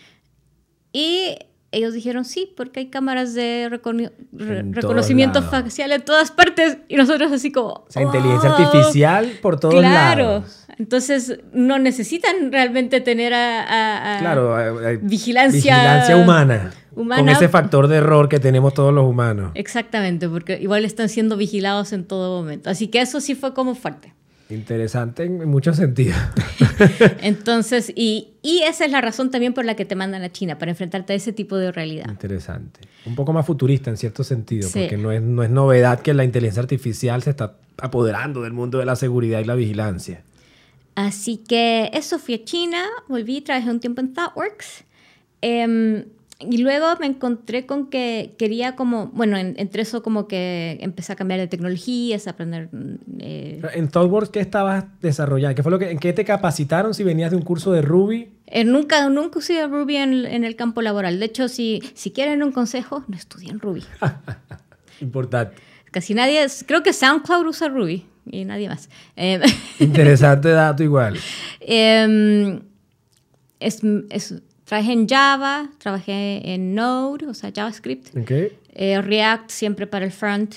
Y ellos dijeron, sí, porque hay cámaras de recono- re- reconocimiento facial en todas partes. Y nosotros así como... O sea, oh, inteligencia artificial por todos claro. lados. Claro. Entonces, no necesitan realmente tener a, a, a claro, a, a vigilancia, vigilancia humana, humana. Con ese factor de error que tenemos todos los humanos. Exactamente, porque igual están siendo vigilados en todo momento. Así que eso sí fue como fuerte. Interesante en muchos sentidos. Entonces, y, y esa es la razón también por la que te mandan a China, para enfrentarte a ese tipo de realidad. Interesante. Un poco más futurista en cierto sentido, sí. porque no es, no es novedad que la inteligencia artificial se está apoderando del mundo de la seguridad y la vigilancia. Así que eso, fui a China, volví, trabajé un tiempo en ThoughtWorks. Eh, Y luego me encontré con que quería como, bueno, en, entre eso como que empecé a cambiar de tecnologías, a aprender... Eh, ¿En ThoughtWorks qué estabas desarrollando? ¿Qué fue lo que, ¿En qué te capacitaron si venías de un curso de Ruby? Eh, nunca, nunca usé Ruby en, en el campo laboral. De hecho, si, si quieren un consejo, no estudien Ruby. Importante. Casi nadie, creo que SoundCloud usa Ruby y nadie más. Eh, Interesante dato igual. Eh, es... es Trabajé en Java, trabajé en Node, o sea, JavaScript. Okay. Eh, React siempre para el front.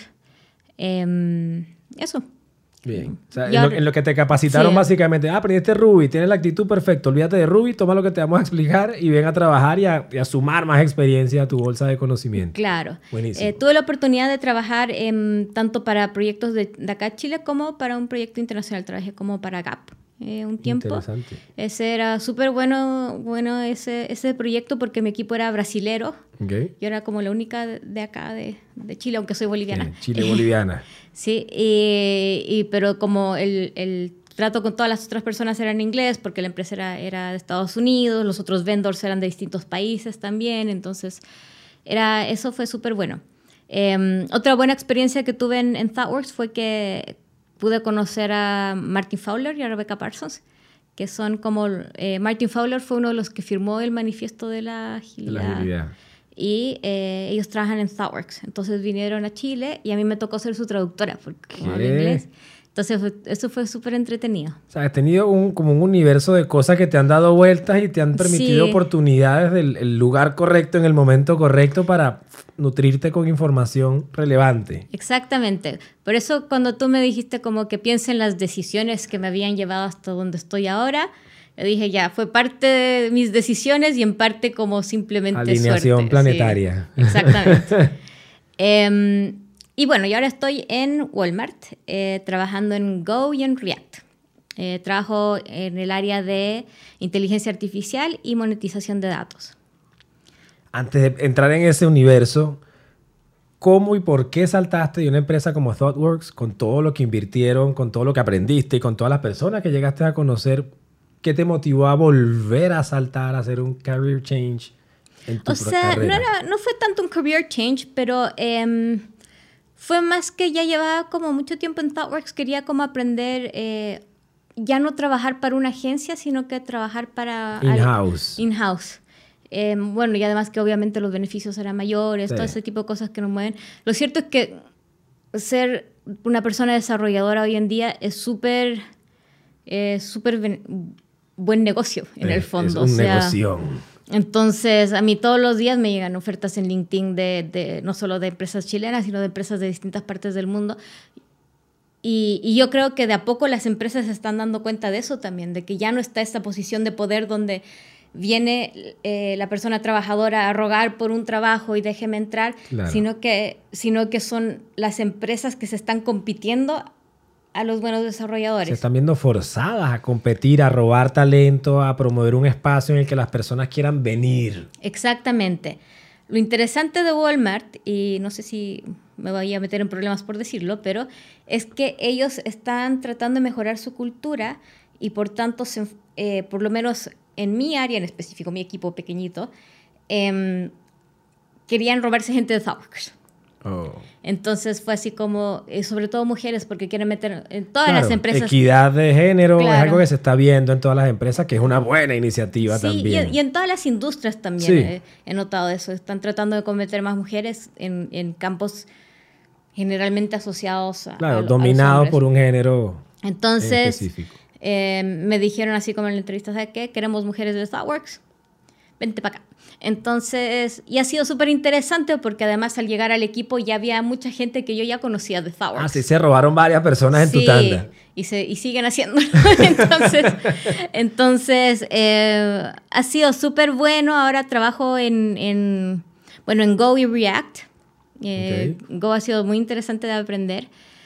Eh, eso. Bien. O sea, en, lo, en lo que te capacitaron sí. básicamente, ah, aprendiste Ruby, tienes la actitud perfecta, olvídate de Ruby, toma lo que te vamos a explicar y ven a trabajar y a, y a sumar más experiencia a tu bolsa de conocimiento. Claro. Buenísimo. Eh, tuve la oportunidad de trabajar eh, tanto para proyectos de, de acá Chile como para un proyecto internacional. Trabajé como para Gap. Eh, un tiempo. Interesante. Ese era súper bueno, bueno ese, ese proyecto porque mi equipo era brasilero. Okay. Yo era como la única de, de acá, de, de Chile, aunque soy boliviana. Sí, Chile-boliviana. sí, y, y, pero como el, el trato con todas las otras personas era en inglés porque la empresa era, era de Estados Unidos, los otros vendors eran de distintos países también, entonces era, eso fue súper bueno. Eh, otra buena experiencia que tuve en, en ThoughtWorks fue que pude conocer a Martin Fowler y a Rebecca Parsons, que son como... Eh, Martin Fowler fue uno de los que firmó el manifiesto de la agilidad. De la agilidad. y eh, ellos trabajan en ThoughtWorks. Entonces vinieron a Chile y a mí me tocó ser su traductora porque como hablo inglés. Entonces fue, eso fue súper entretenido. O sea, has tenido un, como un universo de cosas que te han dado vueltas y te han permitido sí. oportunidades del el lugar correcto en el momento correcto para nutrirte con información relevante. Exactamente. Por eso cuando tú me dijiste como que piense en las decisiones que me habían llevado hasta donde estoy ahora, yo dije ya, fue parte de mis decisiones y en parte como simplemente alineación suerte. planetaria. Sí, exactamente. eh, y bueno, yo ahora estoy en Walmart eh, trabajando en Go y en React. Eh, trabajo en el área de inteligencia artificial y monetización de datos. Antes de entrar en ese universo, ¿cómo y por qué saltaste de una empresa como ThoughtWorks con todo lo que invirtieron, con todo lo que aprendiste y con todas las personas que llegaste a conocer? ¿Qué te motivó a volver a saltar, a hacer un career change en tu O sea, carrera? no, era, no fue tanto un career change, pero eh, fue más que ya llevaba como mucho tiempo en ThoughtWorks. Quería como aprender, eh, ya no trabajar para una agencia, sino que trabajar para... In-house. In-house. Eh, bueno, y además que obviamente los beneficios eran mayores, Sí. todo ese tipo de cosas que nos mueven. Lo cierto es que ser una persona desarrolladora hoy en día es súper eh, súper ben- buen negocio en Eh, el fondo. Es un o sea, negocio. entonces, a mí todos los días me llegan ofertas en LinkedIn de, de no solo de empresas chilenas, sino de empresas de distintas partes del mundo. Y, y yo creo que de a poco las empresas se están dando cuenta de eso también, de que ya no está esta posición de poder donde viene eh, la persona trabajadora a rogar por un trabajo y déjeme entrar, Claro. sino que, sino que son las empresas que se están compitiendo a los buenos desarrolladores. Se están viendo forzadas a competir, a robar talento, a promover un espacio en el que las personas quieran venir. Exactamente. Lo interesante de Walmart, y no sé si me voy a meter en problemas por decirlo, pero es que ellos están tratando de mejorar su cultura y por tanto, se, eh, por lo menos en mi área en específico, mi equipo pequeñito, eh, querían robarse gente de ThoughtWorks. Oh. Entonces fue así como, eh, sobre todo mujeres, porque quieren meter en todas Claro, las empresas. equidad de género Claro. es algo que se está viendo en todas las empresas, que es una buena iniciativa Sí, también. y, y en todas las industrias también Sí. eh, he notado eso. Están tratando de convertir más mujeres en, en campos generalmente asociados a, Claro, a, lo- a los dominado hombres. por un género en Entonces, específico. eh, me dijeron así como en la entrevista, ¿sabes qué? Queremos mujeres de ThoughtWorks. Vente para acá. Entonces, y ha sido súper interesante porque además al llegar al equipo ya había mucha gente que yo ya conocía de ThoughtWorks. Ah, sí, se robaron varias personas en Sí, tu tanda. y, se, y siguen haciéndolo. entonces, entonces eh, ha sido súper bueno. Ahora trabajo en, en, bueno, en Go y React. Eh, Okay. Go ha sido muy interesante de aprender.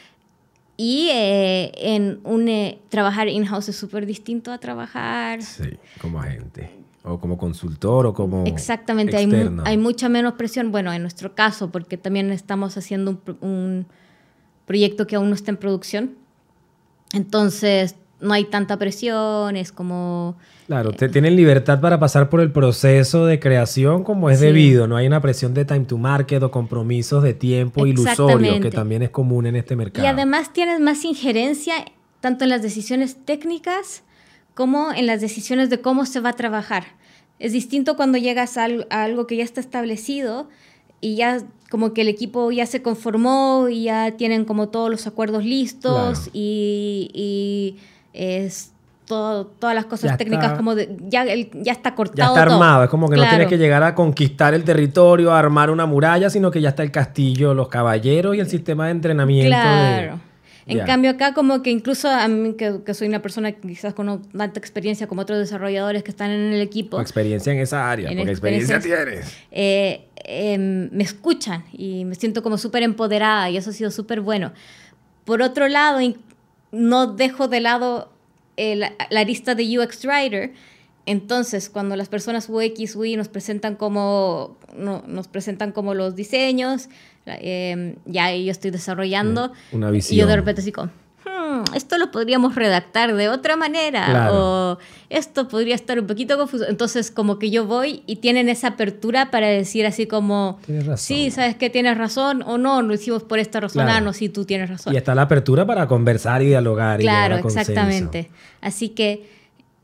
Y eh, en un, eh, trabajar in-house es súper distinto a trabajar. Sí, como agente. O como consultor o como Exactamente, hay, mu- externo. hay mucha menos presión. Bueno, en nuestro caso, porque también estamos haciendo un, pro- un proyecto que aún no está en producción. Entonces, no hay tanta presión, es como... Claro, te tienen libertad para pasar por el proceso de creación como es Sí. debido. No hay una presión de time to market o compromisos de tiempo ilusorios, Exactamente. que también es común en este mercado. Y además tienes más injerencia tanto en las decisiones técnicas como en las decisiones de cómo se va a trabajar. Es distinto cuando llegas a al- a algo que ya está establecido y ya como que el equipo ya se conformó y ya tienen como todos los acuerdos listos. Claro. y, y es todo, todas las cosas Ya técnicas está- como de, ya, el- ya está Ya cortado está todo. armado, es como que no Claro. tienes que llegar a conquistar el territorio, a armar una muralla, sino que ya está el castillo, los caballeros y el sistema de entrenamiento. Claro. de- En Ya. cambio acá como que incluso a mí que, que soy una persona que quizás con no tanta experiencia como otros desarrolladores que están en el equipo, O experiencia en esa área, En porque experiencia experiencias- tienes. eh, eh, me escuchan y me siento como súper empoderada y eso ha sido súper bueno. Por otro lado, in- no dejo de lado eh, la, la arista de U X Writer. Entonces, cuando las personas U X, U I nos presentan como, no, nos presentan como los diseños, eh, ya yo estoy desarrollando. Una Y visión. yo de repente así como, "Hmm, esto lo podríamos redactar de otra manera". Claro. O esto podría estar un poquito confuso. Entonces, como que yo voy y tienen esa apertura para decir así como, Tienes razón. sí, ¿sabes qué? Tienes razón, o no, lo hicimos por esta razón. Claro. Ah, no, sí, tú tienes razón. Y está la apertura para conversar y dialogar. y Claro, llegar a consenso. exactamente. Así que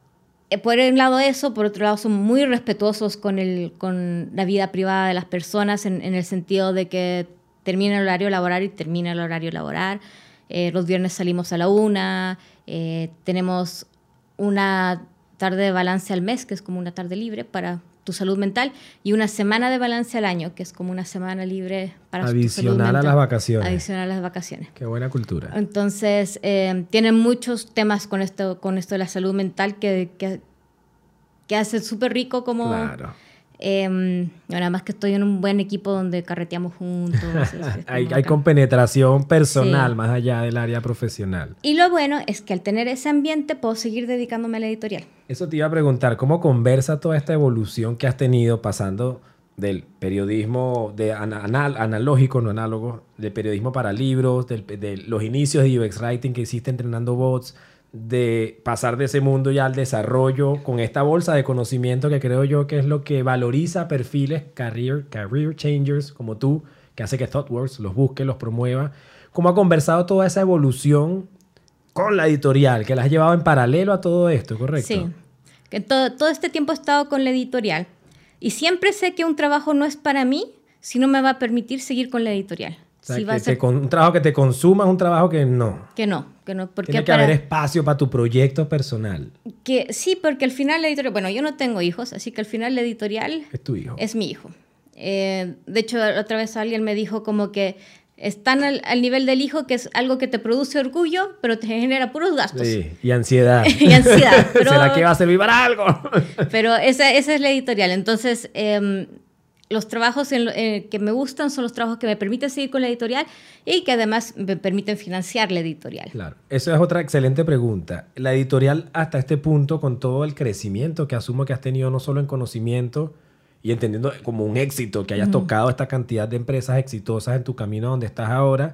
por un lado eso, por otro lado son muy respetuosos con, el, con la vida privada de las personas en, en el sentido de que termina el horario laboral y termina el horario laboral. Eh, los viernes salimos a la una, eh, tenemos una tarde de balance al mes, que es como una tarde libre para tu salud mental, y una semana de balance al año, que es como una semana libre para tu salud mental. Adicional a las vacaciones. Adicional a las vacaciones. Qué buena cultura. Entonces, eh, tienen muchos temas con esto, con esto de la salud mental que, que, que hace súper rico como... Claro. Eh, además que estoy en un buen equipo donde carreteamos juntos. Es, es hay, hay compenetración personal, sí, más allá del área profesional. Y lo bueno es que al tener ese ambiente puedo seguir dedicándome a la editorial. Eso te iba a preguntar, ¿cómo conversa toda esta evolución que has tenido pasando del periodismo de anal, analógico, no análogo, del periodismo para libros, del, de los inicios de U X Writing que hiciste entrenando bots, de pasar de ese mundo ya al desarrollo con esta bolsa de conocimiento que creo yo que es lo que valoriza perfiles career, career changers como tú, que hace que ThoughtWorks los busque, los promueva? ¿Cómo ha conversado toda esa evolución con la editorial, que la has llevado en paralelo a todo esto, correcto? Sí, que todo, todo este tiempo he estado con la editorial y siempre sé que un trabajo no es para mí si no me va a permitir seguir con la editorial. O sea, si que va a ser... te, un trabajo que te consuma es un trabajo que no. Que no, que no. Porque tiene que para... haber espacio para tu proyecto personal. Que sí, porque al final la editorial... Bueno, yo no tengo hijos, así que al final la editorial... Es tu hijo. Es mi hijo. Eh, de hecho, otra vez alguien me dijo como que están al, al nivel del hijo, que es algo que te produce orgullo, pero te genera puros gastos. Sí, y ansiedad. y ansiedad. Pero, ¿será que va a servir para algo? pero esa, esa es la editorial. Entonces... Eh, los trabajos en, eh, que me gustan son los trabajos que me permiten seguir con la editorial y que además me permiten financiar la editorial. Claro, eso es otra excelente pregunta. La editorial hasta este punto, con todo el crecimiento que asumo que has tenido no solo en conocimiento y entendiendo como un éxito, que hayas uh-huh. tocado esta cantidad de empresas exitosas en tu camino donde estás ahora,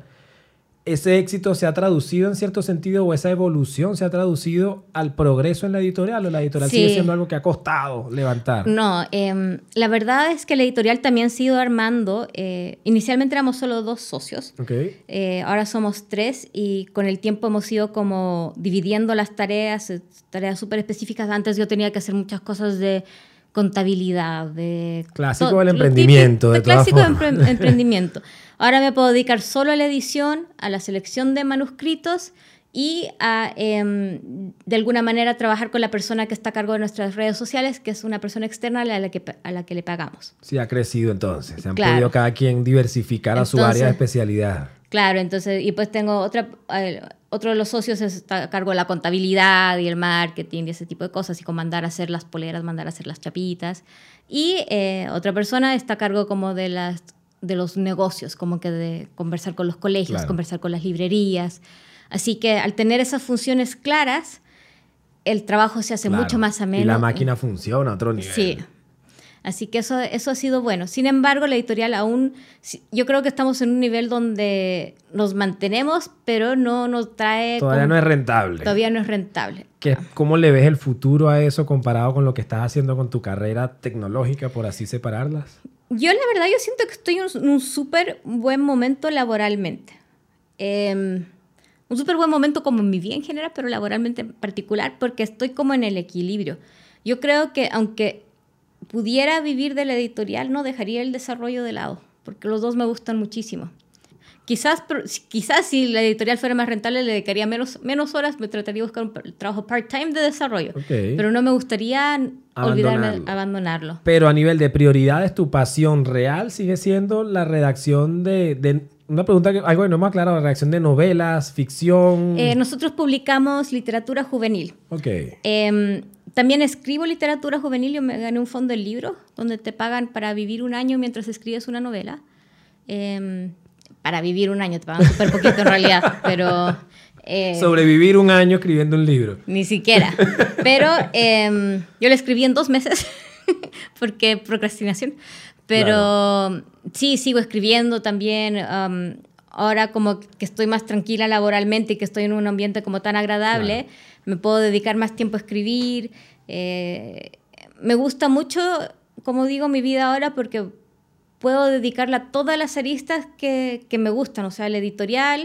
¿ese éxito se ha traducido en cierto sentido o esa evolución se ha traducido al progreso en la editorial o la editorial sí. sigue siendo algo que ha costado levantar? No, eh, la verdad es que la editorial también se ha ido armando. Eh, inicialmente éramos solo dos socios, okay. eh, ahora somos tres y con el tiempo hemos ido como dividiendo las tareas, tareas súper específicas. Antes yo tenía que hacer muchas cosas de contabilidad, de... Clásico to- del emprendimiento. De, de clásico del empre- emprendimiento. Ahora me puedo dedicar solo a la edición, a la selección de manuscritos y a, eh, de alguna manera, trabajar con la persona que está a cargo de nuestras redes sociales, que es una persona externa a la que, a la que le pagamos. Sí, ha crecido entonces. Se han claro. podido cada quien diversificar entonces, a su área de especialidad. Claro, entonces, y pues tengo otra, eh, otro de los socios está a cargo de la contabilidad y el marketing y ese tipo de cosas, y con mandar a hacer las poleras, mandar a hacer las chapitas. Y eh, otra persona está a cargo como de las... de los negocios, como que de conversar con los colegios, claro. conversar con las librerías. Así que al tener esas funciones claras, el trabajo se hace claro. mucho más ameno. Y la máquina funciona a otro nivel. Sí. Así que eso, eso ha sido bueno. Sin embargo, la editorial aún... Yo creo que estamos en un nivel donde nos mantenemos, pero no nos trae... Todavía como, no es rentable. Todavía no es rentable. ¿Qué, ¿Cómo le ves el futuro a eso comparado con lo que estás haciendo con tu carrera tecnológica, por así separarlas? Yo, la verdad, yo siento que estoy en un súper buen momento laboralmente. Eh, un súper buen momento como en mi vida en general, pero laboralmente en particular, porque estoy como en el equilibrio. Yo creo que aunque pudiera vivir de la editorial, no dejaría el desarrollo de lado, porque los dos me gustan muchísimo. Quizás, quizás si la editorial fuera más rentable, le dedicaría menos, menos horas, me trataría de buscar un trabajo part-time de desarrollo. Okay. Pero no me gustaría abandonarlo. olvidarme abandonarlo. Pero a nivel de prioridades, ¿tu pasión real sigue siendo la redacción de... de una pregunta, que algo que no me ha aclarado, la redacción de novelas, ficción? Eh, nosotros publicamos literatura juvenil. Ok. Eh, también escribo literatura juvenil. Yo me gané un fondo del libro, donde te pagan para vivir un año mientras escribes una novela. Eh, Para vivir un año, te pagan súper poquito en realidad, pero... Eh, Sobrevivir un año escribiendo un libro. Ni siquiera. Pero eh, yo lo escribí en dos meses, porque procrastinación. Pero claro. sí, sigo escribiendo también. Um, ahora como que estoy más tranquila laboralmente y que estoy en un ambiente como tan agradable, claro. me puedo dedicar más tiempo a escribir. Eh, me gusta mucho, como digo, mi vida ahora porque... puedo dedicarla a todas las aristas que, que me gustan, o sea, la editorial, que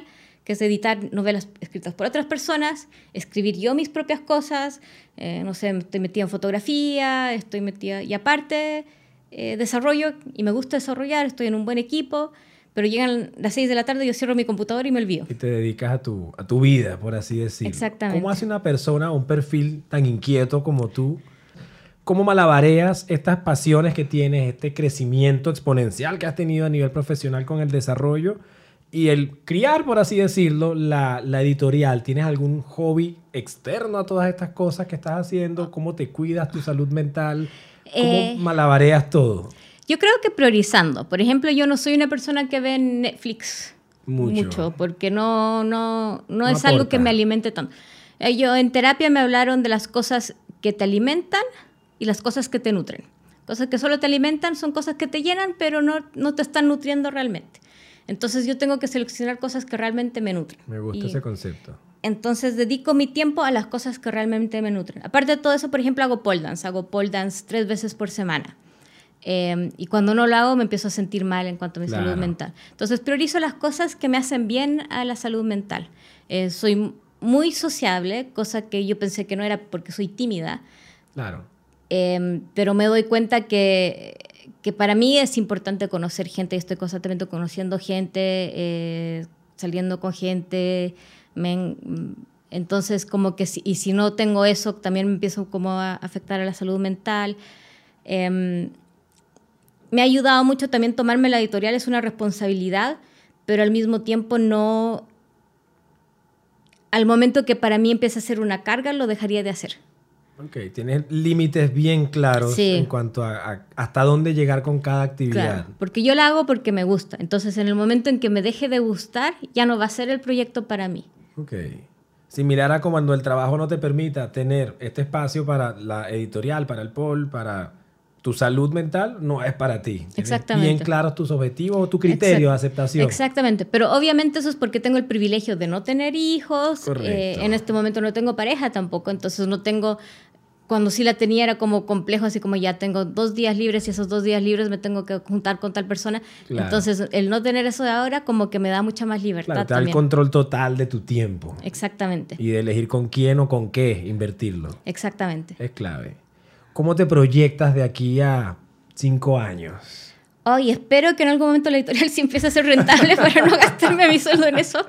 que es editar novelas escritas por otras personas, escribir yo mis propias cosas, eh, no sé, estoy metida en fotografía, estoy metida, y aparte eh, desarrollo, y me gusta desarrollar, estoy en un buen equipo, pero llegan las seis de la tarde, yo cierro mi computadora y me olvido. Y te dedicas a tu, a tu vida, por así decirlo. Exactamente. ¿Cómo hace una persona, un perfil tan inquieto como tú? ¿Cómo malabareas estas pasiones que tienes, este crecimiento exponencial que has tenido a nivel profesional con el desarrollo y el criar, por así decirlo, la, la editorial? ¿Tienes algún hobby externo a todas estas cosas que estás haciendo? ¿Cómo te cuidas tu salud mental? ¿Cómo Eh, malabareas todo? Yo creo que priorizando. Por ejemplo, yo no soy una persona que ve Netflix Mucho. mucho porque no, no, no, No es algo que aporta. me alimente tanto. Eh, Yo en terapia me hablaron de las cosas que te alimentan y las cosas que te nutren. Cosas que solo te alimentan son cosas que te llenan, pero no, no te están nutriendo realmente. Entonces yo tengo que seleccionar cosas que realmente me nutren. Me gusta Y ese concepto. entonces dedico mi tiempo a las cosas que realmente me nutren. Aparte de todo eso, por ejemplo, hago pole dance. Hago pole dance tres veces por semana. Eh, y cuando no lo hago me empiezo a sentir mal en cuanto a mi Claro. salud mental. Entonces priorizo las cosas que me hacen bien a la salud mental. Eh, soy muy sociable, cosa que yo pensé que no era porque soy tímida. Claro. Eh, pero me doy cuenta que, que para mí es importante conocer gente. Estoy constantemente conociendo gente, eh, saliendo con gente. Me, entonces, como que si, y si no tengo eso, también me empiezo como a afectar a la salud mental. Eh, me ha ayudado mucho también tomarme la editorial, es una responsabilidad, pero al mismo tiempo no... Al momento que para mí empieza a ser una carga, lo dejaría de hacer. Ok, tienes límites bien claros Sí. en cuanto a, a hasta dónde llegar con cada actividad. Claro, porque yo la hago porque me gusta. Entonces, en el momento en que me deje de gustar, ya no va a ser el proyecto para mí. Ok. Similar a como cuando el trabajo no te permita tener este espacio para la editorial, para el pol, para tu salud mental, no es para ti. Tienes Exactamente. bien claros tus objetivos o tu criterio Exact- de aceptación. Exactamente, pero obviamente eso es porque tengo el privilegio de no tener hijos. Correcto. Eh, en este momento no tengo pareja tampoco, entonces no tengo... Cuando sí la tenía era como complejo, así como ya tengo dos días libres y esos dos días libres me tengo que juntar con tal persona. Claro. Entonces el no tener eso de ahora como que me da mucha más libertad Claro, te da el también. control total de tu tiempo Exactamente, y de elegir con quién o con qué invertirlo. exactamente. Es clave. ¿Cómo te proyectas de aquí a cinco años? Oh, y espero que en algún momento la editorial sí empiece a ser rentable para no gastarme mi sueldo en eso.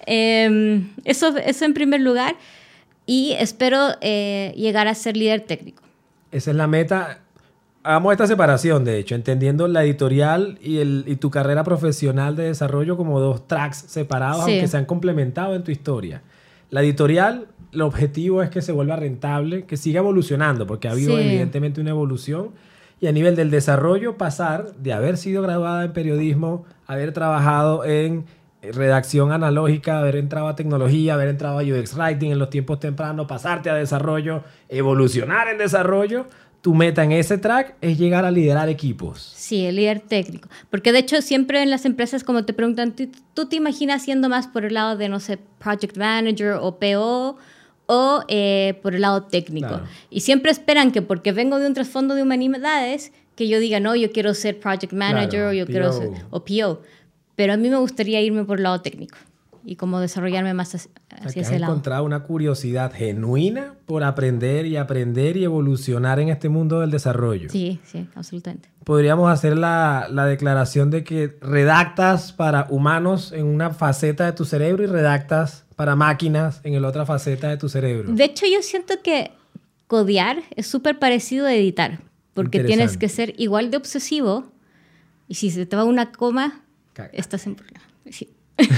Eh, eso. Eso en primer lugar. Y espero eh, llegar a ser líder técnico. Esa es la meta. Hagamos esta separación, de hecho, entendiendo la editorial y, el, y tu carrera profesional de desarrollo como dos tracks separados, Sí. aunque se han complementado en tu historia. La editorial, el objetivo es que se vuelva rentable, que siga evolucionando, porque ha habido Sí. evidentemente una evolución. Y a nivel del desarrollo, pasar de haber sido graduada en periodismo, haber trabajado en redacción analógica, haber entrado a tecnología, haber entrado a U X Writing en los tiempos tempranos, pasarte a desarrollo, evolucionar en desarrollo. Tu meta en ese track es llegar a liderar equipos. Sí, el líder técnico. Porque de hecho siempre en las empresas como te preguntan, ¿tú, tú te imaginas siendo más por el lado de, no sé, Project Manager o P O o eh, por el lado técnico? Claro. Y siempre esperan que porque vengo de un trasfondo de humanidades, que yo diga, no, yo quiero ser Project Manager Claro, o yo quiero P O. ser o P O. Pero a mí me gustaría irme por el lado técnico y como desarrollarme más hacia, O sea, que hacia has ese lado. encontrado una curiosidad genuina por aprender y aprender y evolucionar en este mundo del desarrollo. Sí, sí, absolutamente. Podríamos hacer la, la declaración de que redactas para humanos en una faceta de tu cerebro y redactas para máquinas en la otra faceta de tu cerebro. De hecho, yo siento que codear es súper parecido a editar, porque tienes Interesante. que ser igual de obsesivo y si se te va una coma, Caga. estás en problema. Sí.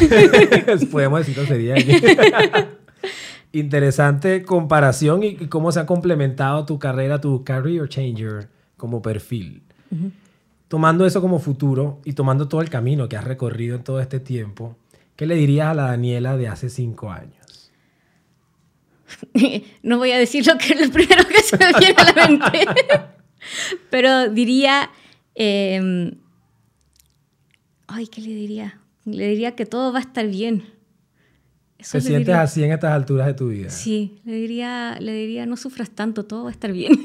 Podemos decirlo sería aquí. Interesante comparación y, y cómo se ha complementado tu carrera, tu career changer como perfil. Uh-huh. Tomando eso como futuro y tomando todo el camino que has recorrido en todo este tiempo, ¿qué le dirías a la Daniela de hace cinco años? No voy a decir lo que es lo primero que se me viene a la mente, pero diría... eh, ay, ¿qué le diría? Le diría que todo va a estar bien. Eso ¿Te le sientes diría. así en estas alturas de tu vida? Sí, le diría, le diría, no sufras tanto, todo va a estar bien.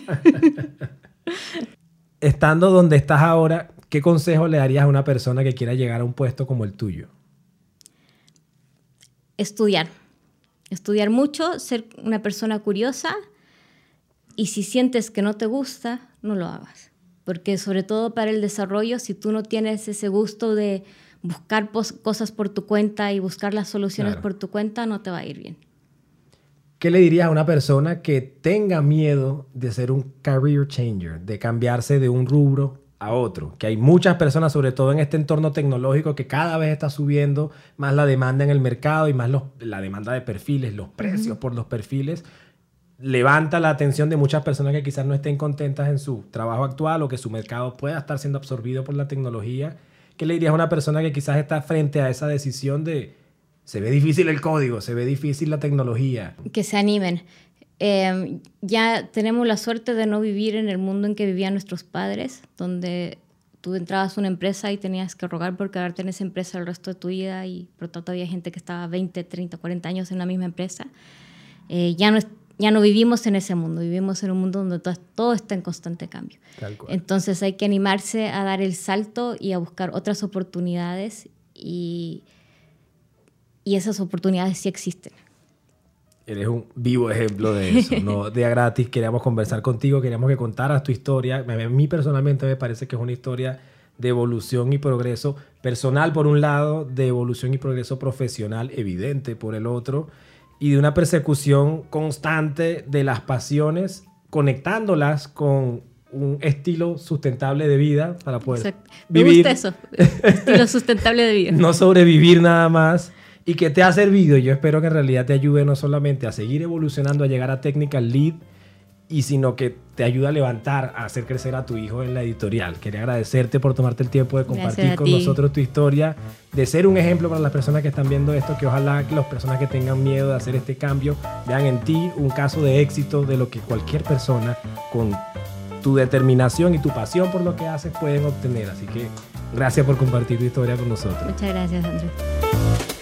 Estando donde estás ahora, ¿qué consejo le darías a una persona que quiera llegar a un puesto como el tuyo? estudiar. Estudiar mucho, ser una persona curiosa, y si sientes que no te gusta, no lo hagas. Porque sobre todo para el desarrollo, si tú no tienes ese gusto de buscar cosas por tu cuenta y buscar las soluciones claro. por tu cuenta, no te va a ir bien. ¿Qué le dirías a una persona que tenga miedo de ser un career changer, de cambiarse de un rubro a otro? Que hay muchas personas, sobre todo en este entorno tecnológico, que cada vez está subiendo más la demanda en el mercado y más los, la demanda de perfiles, los precios uh-huh. por los perfiles. Levanta la atención de muchas personas que quizás no estén contentas en su trabajo actual o que su mercado pueda estar siendo absorbido por la tecnología. ¿Qué le dirías a una persona que quizás está frente a esa decisión de se ve difícil el código, se ve difícil la tecnología? Que se animen. Eh, ya tenemos la suerte de no vivir en el mundo en que vivían nuestros padres, donde tú entrabas a una empresa y tenías que rogar por quedarte en esa empresa el resto de tu vida, y por tanto había gente que estaba veinte, treinta, cuarenta años en la misma empresa. Eh, ya no es Ya no vivimos en ese mundo, vivimos en un mundo donde todo, todo está en constante cambio. Tal cual. Entonces hay que animarse a dar el salto y a buscar otras oportunidades, y, y esas oportunidades sí existen. Eres un vivo ejemplo de eso, no de a gratis. Queríamos conversar contigo, queríamos que contaras tu historia. A mí personalmente me parece que es una historia de evolución y progreso personal por un lado, de evolución y progreso profesional evidente por el otro, y de una persecución constante de las pasiones, conectándolas con un estilo sustentable de vida para poder Exacto. Me vivir. gusta eso, estilo sustentable de vida. No sobrevivir nada más, y que te ha servido. Yo espero que en realidad te ayude no solamente a seguir evolucionando, a llegar a Technical Lead, y sino que te ayuda a levantar, a hacer crecer a tu hijo en la editorial. Quería agradecerte por tomarte el tiempo de compartir con nosotros tu historia, de ser un ejemplo para las personas que están viendo esto, que ojalá que las personas que tengan miedo de hacer este cambio vean en ti un caso de éxito de lo que cualquier persona con tu determinación y tu pasión por lo que haces pueden obtener. Así que gracias por compartir tu historia con nosotros. Muchas gracias, Andrés.